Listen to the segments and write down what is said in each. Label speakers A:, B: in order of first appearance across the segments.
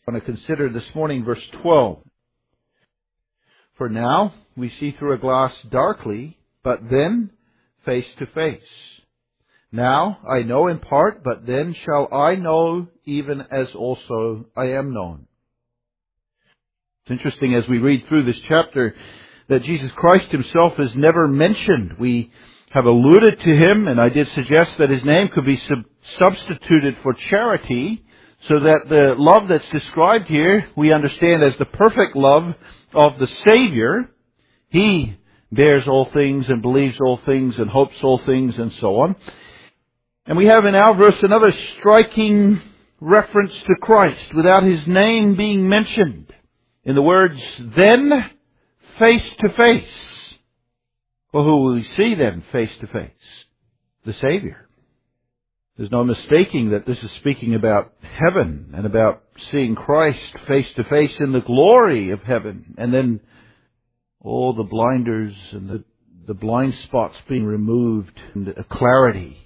A: I want to consider this morning verse 12. For now we see through a glass darkly, but then face to face. Now I know in part, but then shall I know even as also I am known. It's interesting as we read through this chapter that Jesus Christ Himself is never mentioned. We have alluded to Him, and I did suggest that His name could be substituted for charity, so that the love that's described here we understand as the perfect love of the Savior. He bears all things and believes all things and hopes all things and so on. And we have in our verse another striking reference to Christ without His name being mentioned. In the words, then face to face. Well, who will we see then face to face? The Savior. There's no mistaking that this is speaking about heaven and about seeing Christ face to face in the glory of heaven. And then all the blinders and the blind spots being removed and a clarity.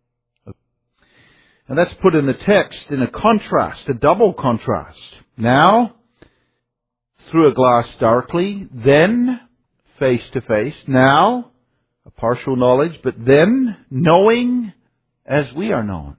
A: And that's put in the text in a contrast, a double contrast. Now, through a glass darkly, then face to face. Now, a partial knowledge, but then knowing as we are known.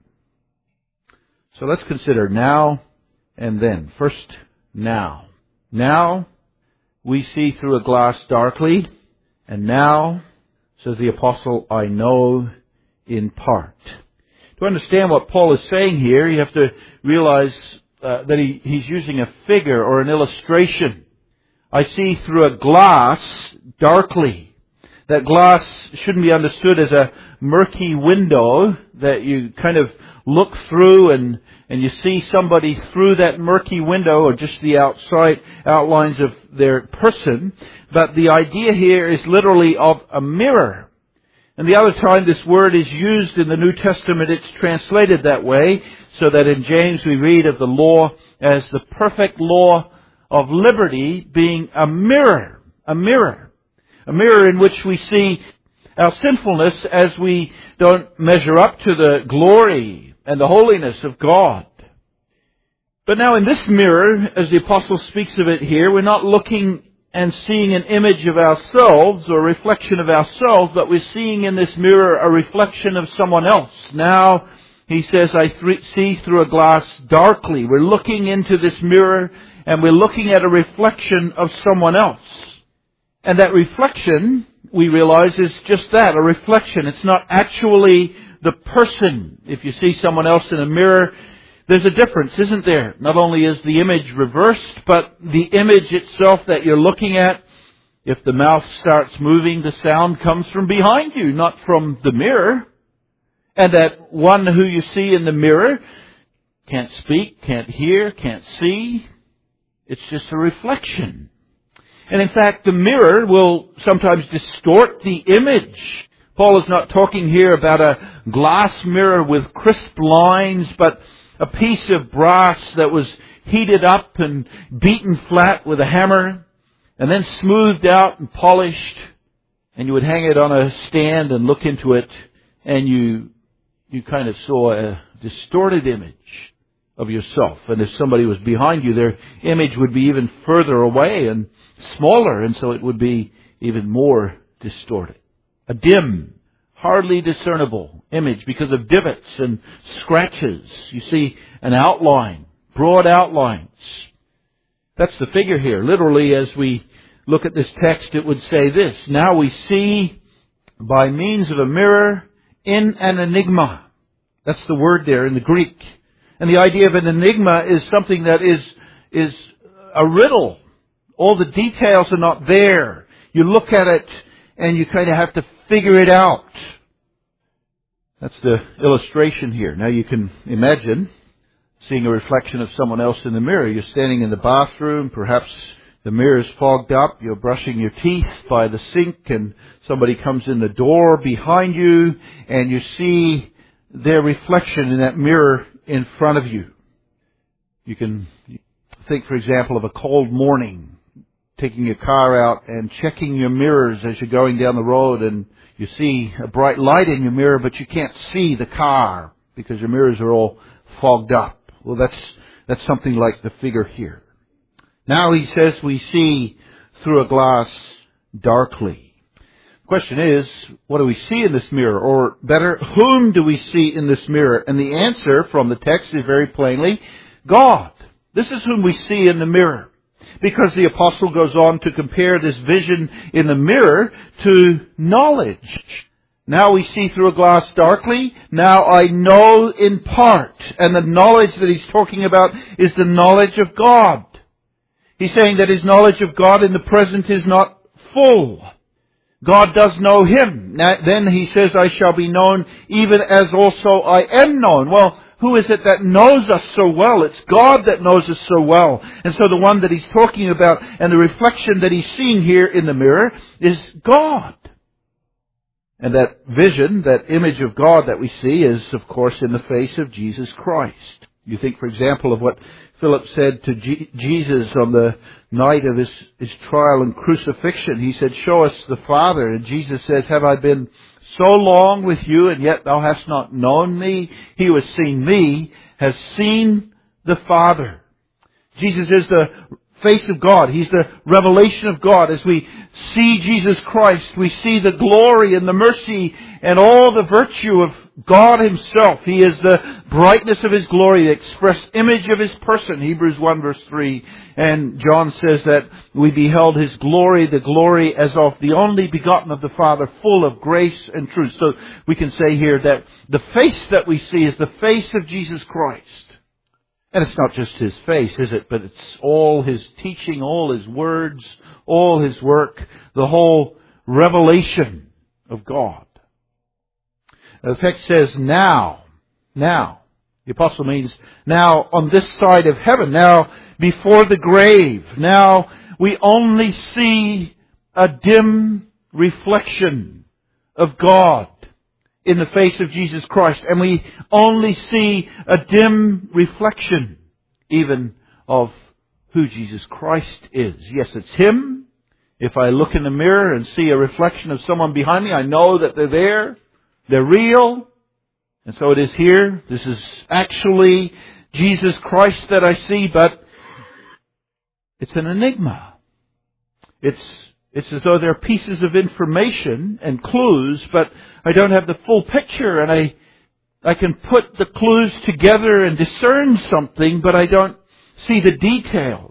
A: So let's consider now and then. First, now. Now, we see through a glass darkly, and now, says the apostle, I know in part. To understand what Paul is saying here, you have to realize that he's using a figure or an illustration. I see through a glass darkly. That glass shouldn't be understood as a murky window that you kind of look through and you see somebody through that murky window or just the outside outlines of their person. But the idea here is literally of a mirror. And the other time this word is used in the New Testament, it's translated that way, so that in James we read of the law as the perfect law of liberty being a mirror. A mirror. A mirror in which we see our sinfulness as we don't measure up to the glory and the holiness of God. But now in this mirror, as the apostle speaks of it here, we're not looking and seeing an image of ourselves or a reflection of ourselves, but we're seeing in this mirror a reflection of someone else. Now, he says, I see through a glass darkly. We're looking into this mirror and we're looking at a reflection of someone else. And that reflection, we realize, is just that, a reflection. It's not actually the person. If you see someone else in a mirror, there's a difference, isn't there? Not only is the image reversed, but the image itself that you're looking at, if the mouth starts moving, the sound comes from behind you, not from the mirror. And that one who you see in the mirror can't speak, can't hear, can't see. It's just a reflection. And in fact, the mirror will sometimes distort the image. Paul is not talking here about a glass mirror with crisp lines, but a piece of brass that was heated up and beaten flat with a hammer, and then smoothed out and polished, and you would hang it on a stand and look into it, and you kind of saw a distorted image of yourself. And if somebody was behind you, their image would be even further away and smaller, and so it would be even more distorted. A dim, hardly discernible image because of divots and scratches. You see an outline, broad outlines. That's the figure here. Literally, as we look at this text, it would say this: now we see by means of a mirror in an enigma. That's the word there in the Greek. And the idea of an enigma is something that is a riddle. All the details are not there. You look at it and you kind of have to figure it out. That's the illustration here. Now you can imagine seeing a reflection of someone else in the mirror. You're standing in the bathroom, perhaps the mirror is fogged up, you're brushing your teeth by the sink, and somebody comes in the door behind you, and you see their reflection in that mirror in front of you. You can think, for example, of a cold morning, taking your car out and checking your mirrors as you're going down the road, and you see a bright light in your mirror, but you can't see the car because your mirrors are all fogged up. Well, that's That's something like the figure here. Now he says we see through a glass darkly. The question is, what do we see in this mirror? Or better, whom do we see in this mirror? And the answer from the text is very plainly, God. This is whom we see in the mirror. Because the apostle goes on to compare this vision in the mirror to knowledge. Now we see through a glass darkly. Now I know in part. And the knowledge that he's talking about is the knowledge of God. He's saying that his knowledge of God in the present is not full. God does know him. Then he says, I shall be known even as also I am known. Well, who is it that knows us so well? It's God that knows us so well. And so the one that he's talking about and the reflection that he's seeing here in the mirror is God. And that vision, that image of God that we see is, of course, in the face of Jesus Christ. You think, for example, of what Philip said to Jesus on the night of his trial and crucifixion. He said, show us the Father. And Jesus says, have I been so long with you, and yet thou hast not known me? He who has seen me has seen the Father. Jesus is the face of God. He's the revelation of God. As we see Jesus Christ, we see the glory and the mercy and all the virtue of God Himself. He is the brightness of His glory, the express image of His person, Hebrews 1 verse 3. And John says that we beheld His glory, the glory as of the only begotten of the Father, full of grace and truth. So we can say here that the face that we see is the face of Jesus Christ. And it's not just His face, is it? But it's all His teaching, all His words, all His work, the whole revelation of God. The text says, now. The apostle means now on this side of heaven, now before the grave. Now we only see a dim reflection of God in the face of Jesus Christ. And we only see a dim reflection even of who Jesus Christ is. Yes, it's Him. If I look in the mirror and see a reflection of someone behind me, I know that they're there. They're real. And so it is here. This is actually Jesus Christ that I see, but it's an enigma. It's as though there are pieces of information and clues, but I don't have the full picture, and I can put the clues together and discern something, but I don't see the details.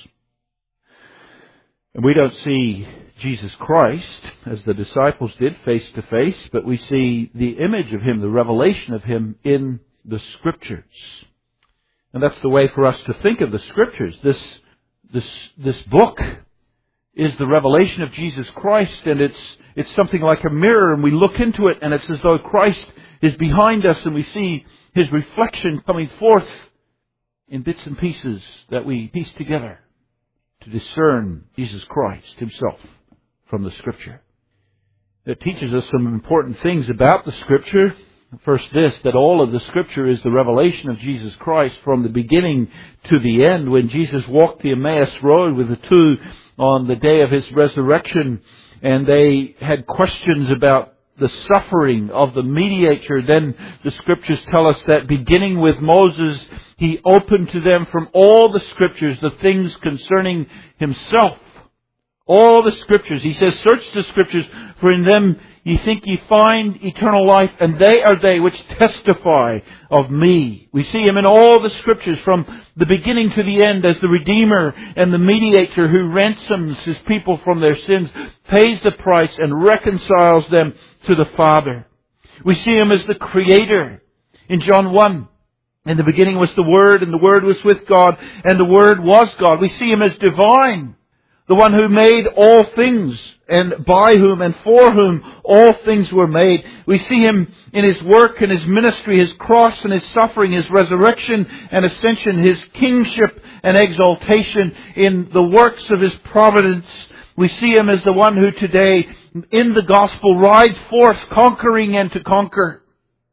A: And we don't see Jesus Christ, as the disciples did, face to face, but we see the image of Him, the revelation of Him in the Scriptures. And that's the way for us to think of the Scriptures. This book is the revelation of Jesus Christ, and it's something like a mirror, and we look into it, and it's as though Christ is behind us, and we see His reflection coming forth in bits and pieces that we piece together to discern Jesus Christ Himself from the Scripture. It teaches us some important things about the Scripture. First this, that all of the Scripture is the revelation of Jesus Christ from the beginning to the end. When Jesus walked the Emmaus Road with the two on the day of His resurrection, and they had questions about the suffering of the mediator, then the Scriptures tell us that beginning with Moses, He opened to them from all the Scriptures the things concerning Himself. All the Scriptures. He says, search the Scriptures, for in them ye think ye find eternal life, and they are they which testify of me. We see Him in all the Scriptures from the beginning to the end as the Redeemer and the Mediator who ransoms His people from their sins, pays the price and reconciles them to the Father. We see Him as the Creator. In John 1, in the beginning was the Word, and the Word was with God, and the Word was God. We see Him as divine. The one who made all things, and by whom and for whom all things were made. We see Him in His work and His ministry, His cross and His suffering, His resurrection and ascension, His kingship and exaltation, in the works of His providence. We see Him as the one who today, in the gospel, rides forth conquering and to conquer.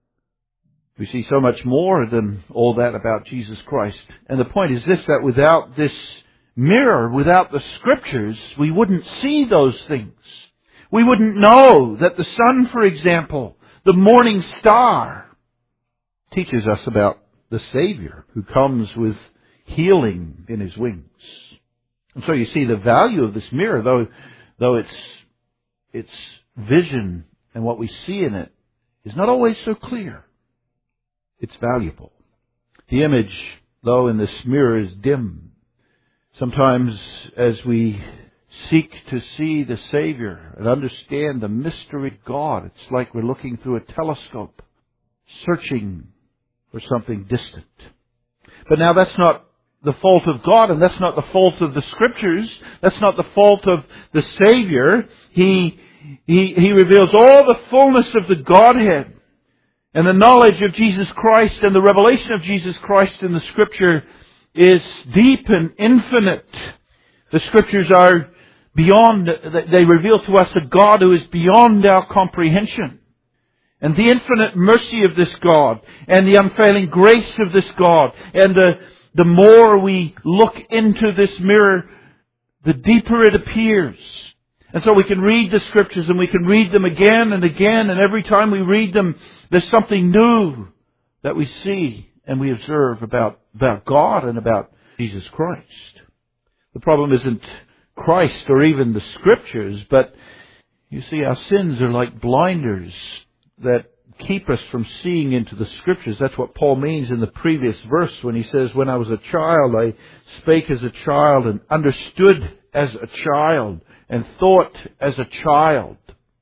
A: We see so much more than all that about Jesus Christ. And the point is this, that without this mirror, without the Scriptures, we wouldn't see those things. We wouldn't know that the sun, for example, the morning star, teaches us about the Savior who comes with healing in His wings. And so you see the value of this mirror, though its vision and what we see in it is not always so clear. It's valuable. The image, though, in this mirror is dim. Sometimes as we seek to see the Savior and understand the mystery of God, it's like we're looking through a telescope, searching for something distant. But now that's not the fault of God, and that's not the fault of the Scriptures. That's not the fault of the Savior. He reveals all the fullness of the Godhead. And the knowledge of Jesus Christ and the revelation of Jesus Christ in the Scripture is deep and infinite. The Scriptures are beyond, they reveal to us a God who is beyond our comprehension. And the infinite mercy of this God, and the unfailing grace of this God, and the more we look into this mirror, the deeper it appears. And so we can read the Scriptures, and we can read them again and again, and every time we read them, there's something new that we see and we observe about God and about Jesus Christ. The problem isn't Christ or even the Scriptures, but you see, our sins are like blinders that keep us from seeing into the Scriptures. That's what Paul means in the previous verse when he says, when I was a child, I spake as a child and understood as a child and thought as a child.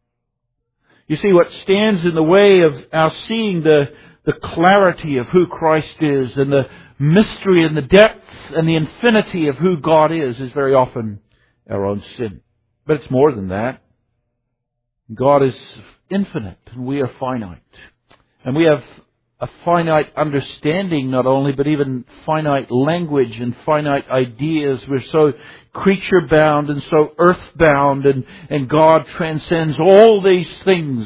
A: You see, what stands in the way of our seeing the clarity of who Christ is and the mystery and the depth and the infinity of who God is very often our own sin. But it's more than that. God is infinite and we are finite. And we have a finite understanding not only, but even finite language and finite ideas. We're so creature-bound and so earth-bound, and God transcends all these things.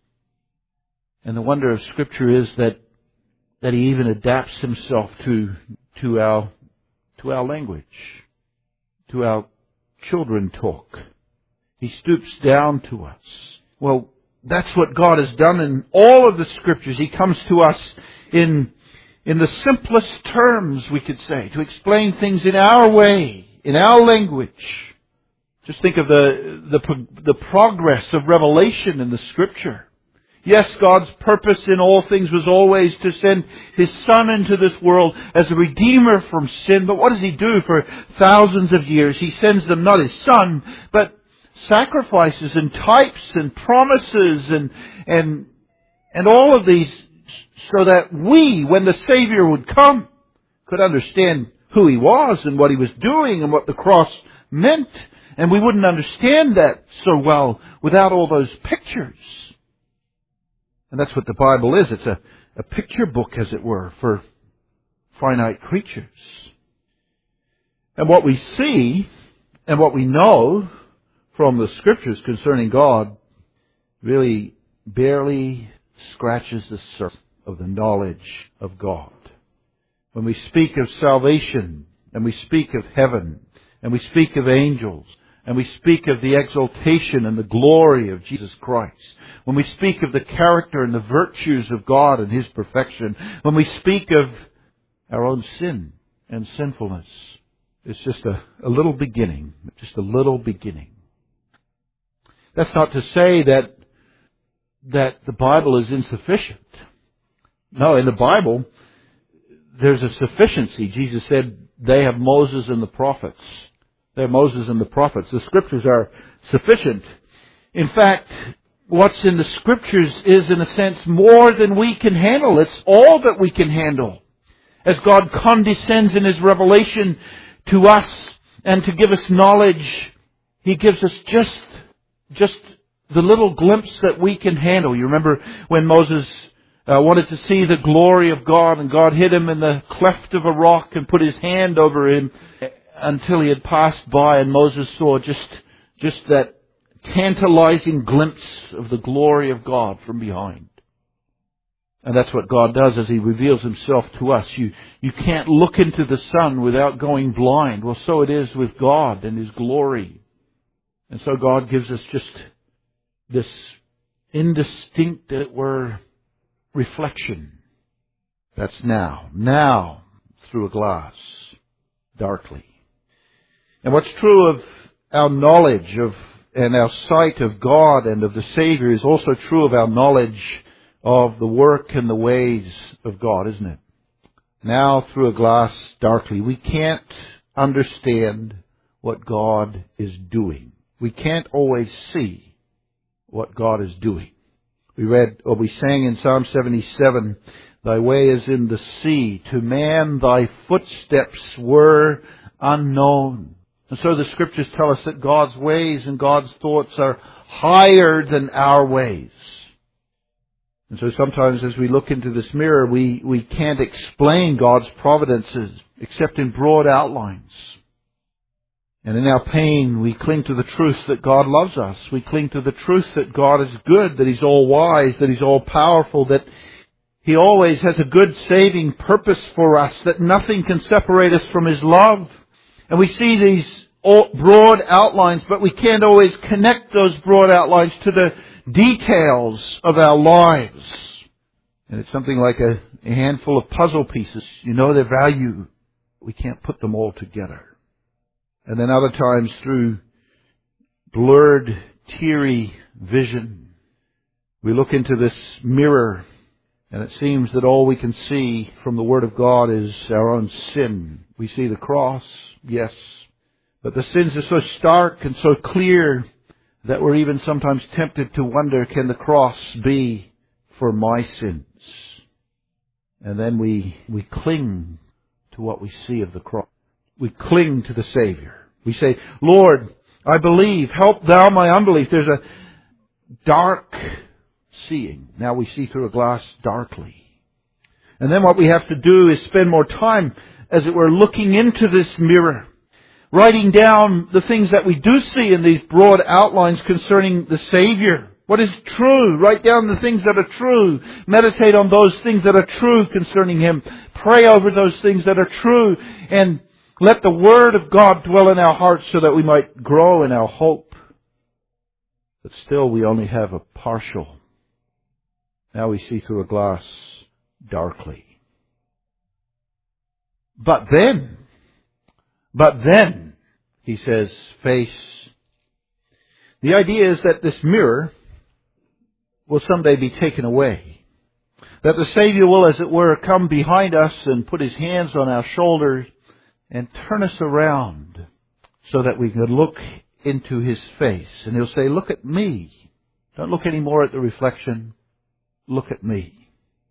A: And the wonder of Scripture is that He even adapts Himself to our language, to our children talk. He stoops down to us. Well, that's what God has done in all of the Scriptures. He comes to us in the simplest terms, we could say, to explain things in our way, in our language. Just think of the progress of revelation in the Scripture. Yes, God's purpose in all things was always to send His Son into this world as a Redeemer from sin. But what does He do for thousands of years? He sends them not His Son, but sacrifices and types and promises and all of these, so that we, when the Savior would come, could understand who He was and what He was doing and what the cross meant. And we wouldn't understand that so well without all those pictures. And that's what the Bible is. It's a picture book, as it were, for finite creatures. And what we see and what we know from the Scriptures concerning God really barely scratches the surface of the knowledge of God. When we speak of salvation, and we speak of heaven, and we speak of angels, and we speak of the exaltation and the glory of Jesus Christ, when we speak of the character and the virtues of God and His perfection, when we speak of our own sin and sinfulness, it's just a little beginning, just a little beginning. That's not to say that the Bible is insufficient. No, in the Bible, there's a sufficiency. Jesus said, they have Moses and the prophets. They have Moses and the prophets. The Scriptures are sufficient. In fact, what's in the Scriptures is, in a sense, more than we can handle. It's all that we can handle. As God condescends in His revelation to us and to give us knowledge, He gives us just the little glimpse that we can handle. You remember when Moses wanted to see the glory of God, and God hid him in the cleft of a rock and put His hand over him until he had passed by, and Moses saw just that tantalizing glimpse of the glory of God from behind. And that's what God does as He reveals Himself to us. You can't look into the sun without going blind. Well, so it is with God and His glory. And so God gives us just this indistinct, as it were, reflection. That's now through a glass. darkly. And what's true of our knowledge of and our sight of God and of the Savior is also true of our knowledge of the work and the ways of God, isn't it? Now, through a glass darkly, we can't understand what God is doing. We can't always see what God is doing. We sang in Psalm 77, Thy way is in the sea. To man thy footsteps were unknown. And so the Scriptures tell us that God's ways and God's thoughts are higher than our ways. And so sometimes as we look into this mirror, we can't explain God's providences except in broad outlines. And in our pain, we cling to the truth that God loves us. We cling to the truth that God is good, that He's all wise, that He's all powerful, that He always has a good saving purpose for us, that nothing can separate us from His love. And we see these broad outlines, but we can't always connect those broad outlines to the details of our lives. And it's something like a handful of puzzle pieces. You know their value. We can't put them all together. And then other times through blurred, teary vision, we look into this mirror, and it seems that all we can see from the Word of God is our own sin. We see the cross, yes, but the sins are so stark and so clear that we're even sometimes tempted to wonder, can the cross be for my sins? And then we cling to what we see of the cross. We cling to the Savior. We say, Lord, I believe, help thou my unbelief. There's a dark seeing. Now we see through a glass darkly. And then what we have to do is spend more time, as it were, looking into this mirror, writing down the things that we do see in these broad outlines concerning the Savior. What is true? Write down the things that are true. Meditate on those things that are true concerning Him. Pray over those things that are true. And let the Word of God dwell in our hearts so that we might grow in our hope. But still we only have a partial. Now we see through a glass darkly. But then, he says, face. The idea is that this mirror will someday be taken away. That the Savior will, as it were, come behind us and put His hands on our shoulders and turn us around so that we can look into His face. And He'll say, look at me. Don't look anymore at the reflection. Look at me.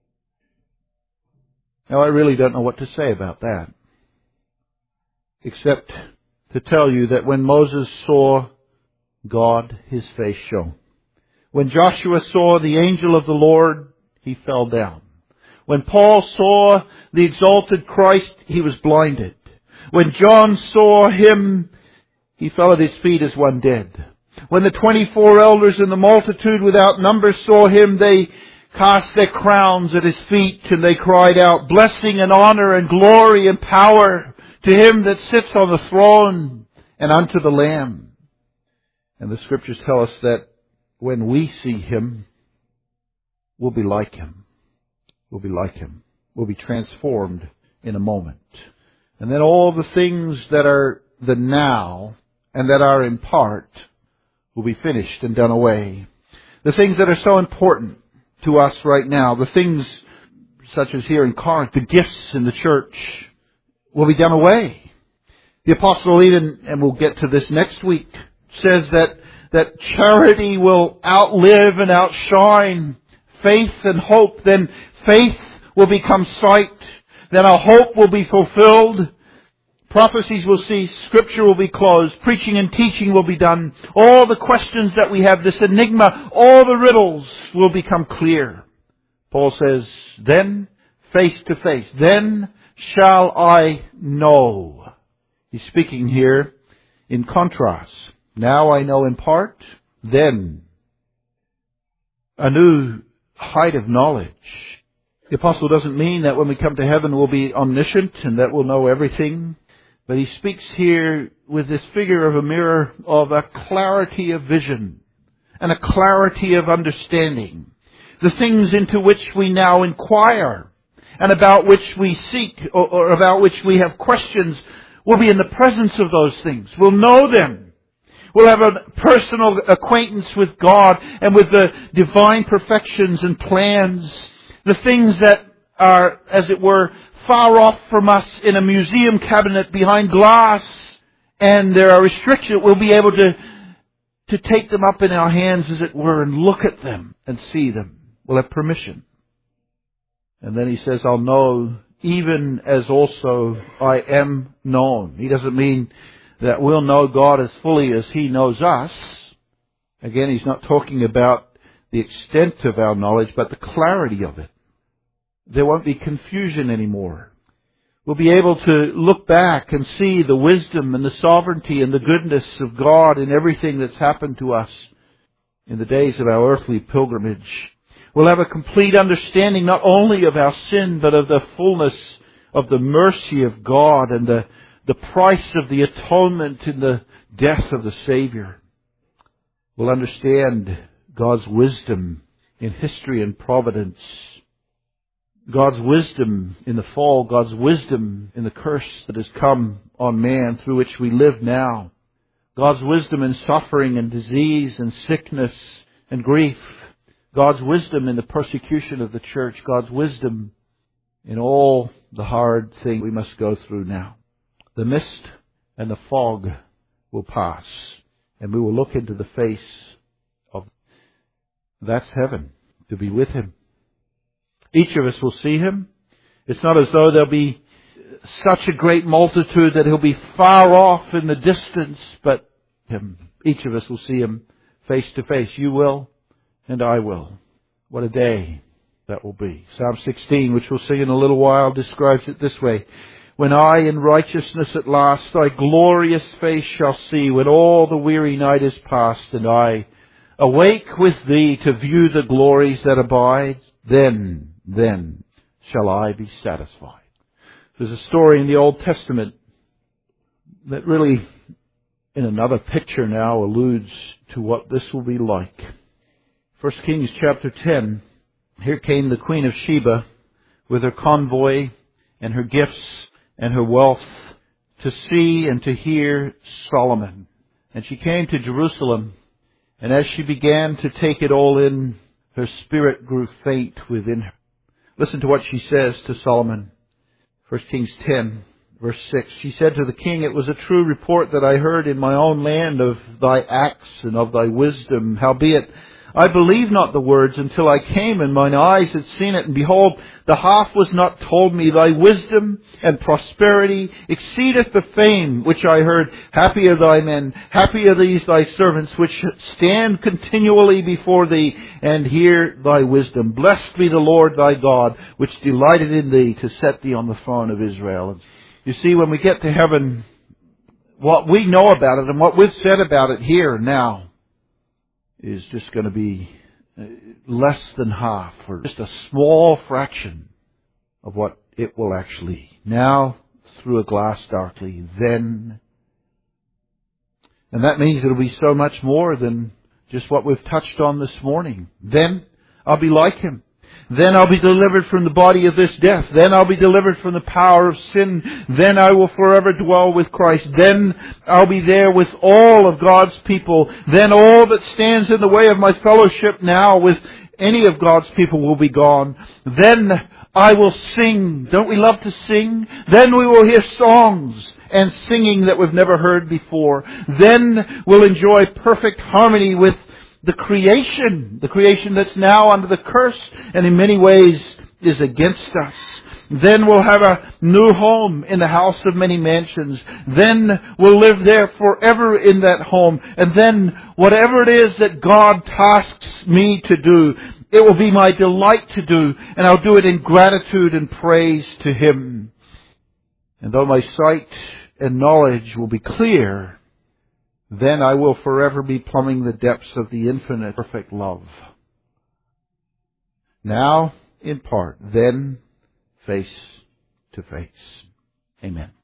A: Now, I really don't know what to say about that, except to tell you that when Moses saw God, his face shone. When Joshua saw the angel of the Lord, he fell down. When Paul saw the exalted Christ, he was blinded. When John saw Him, he fell at His feet as one dead. When the 24 elders and the multitude without number saw Him, they cast their crowns at His feet, and they cried out, blessing and honor and glory and power to Him that sits on the throne and unto the Lamb. And the Scriptures tell us that when we see Him, we'll be like Him. We'll be like Him. We'll be transformed in a moment. And then all the things that are the now and that are in part will be finished and done away. The things that are so important to us right now, the things such as here in Corinth, the gifts in the church, will be done away. The apostle even, and we'll get to this next week, says that charity will outlive and outshine faith and hope. Then faith will become sight. Then our hope will be fulfilled. Prophecies will cease. Scripture will be closed. Preaching and teaching will be done. All the questions that we have, this enigma, all the riddles will become clear. Paul says, then, face to face, then shall I know. He's speaking here in contrast. Now I know in part, then a new height of knowledge. The apostle doesn't mean that when we come to heaven we'll be omniscient and that we'll know everything. But he speaks here with this figure of a mirror of a clarity of vision and a clarity of understanding. The things into which we now inquire and about which we seek or about which we have questions We'll be in the presence of those things. We'll know them. We'll have a personal acquaintance with God and with the divine perfections and plans. The things that are, as it were, far off from us in a museum cabinet behind glass. And there are restrictions. We'll be able to take them up in our hands, as it were, and look at them and see them. We'll have permission. And then he says, I'll know even as also I am known. He doesn't mean that we'll know God as fully as He knows us. Again, he's not talking about the extent of our knowledge, but the clarity of it. There won't be confusion anymore. We'll be able to look back and see the wisdom and the sovereignty and the goodness of God in everything that's happened to us in the days of our earthly pilgrimage. We'll have a complete understanding not only of our sin, but of the fullness of the mercy of God and the price of the atonement in the death of the Savior. We'll understand God's wisdom in history and providence. God's wisdom in the fall, God's wisdom in the curse that has come on man through which we live now. God's wisdom in suffering and disease and sickness and grief. God's wisdom in the persecution of the church. God's wisdom in all the hard things we must go through now. The mist and the fog will pass, and we will look into the face of... That's heaven, to be with Him. Each of us will see Him. It's not as though there'll be such a great multitude that He'll be far off in the distance, but Him. Each of us will see Him face to face. You will, and I will. What a day that will be. Psalm 16, which we'll sing in a little while, describes it this way. When I in righteousness at last Thy glorious face shall see, when all the weary night is past, and I awake with Thee to view the glories that abide, then shall I be satisfied. There's a story in the Old Testament that really, in another picture now, alludes to what this will be like. 1 Kings chapter 10, here came the Queen of Sheba with her convoy and her gifts and her wealth to see and to hear Solomon. And she came to Jerusalem, and as she began to take it all in, her spirit grew faint within her. Listen to what she says to Solomon. 1 Kings 10, verse 6. She said to the king, it was a true report that I heard in my own land of thy acts and of thy wisdom. Howbeit, I believed not the words until I came, and mine eyes had seen it. And behold, the half was not told me. Thy wisdom and prosperity exceedeth the fame which I heard. Happy are thy men, happy are these thy servants, which stand continually before thee, and hear thy wisdom. Blessed be the Lord thy God, which delighted in thee to set thee on the throne of Israel. You see, when we get to heaven, what we know about it and what we've said about it here now is just going to be less than half, or just a small fraction of what it will actually. Now, through a glass darkly, then. And that means it'll be so much more than just what we've touched on this morning. Then I'll be like Him. Then I'll be delivered from the body of this death. Then I'll be delivered from the power of sin. Then I will forever dwell with Christ. Then I'll be there with all of God's people. Then all that stands in the way of my fellowship now with any of God's people will be gone. Then I will sing. Don't we love to sing? Then we will hear songs and singing that we've never heard before. Then we'll enjoy perfect harmony with the creation that's now under the curse and in many ways is against us. Then we'll have a new home in the house of many mansions. Then we'll live there forever in that home. And then whatever it is that God tasks me to do, it will be my delight to do, and I'll do it in gratitude and praise to Him. And though my sight and knowledge will be clear, then I will forever be plumbing the depths of the infinite perfect love. Now, in part, then face to face. Amen.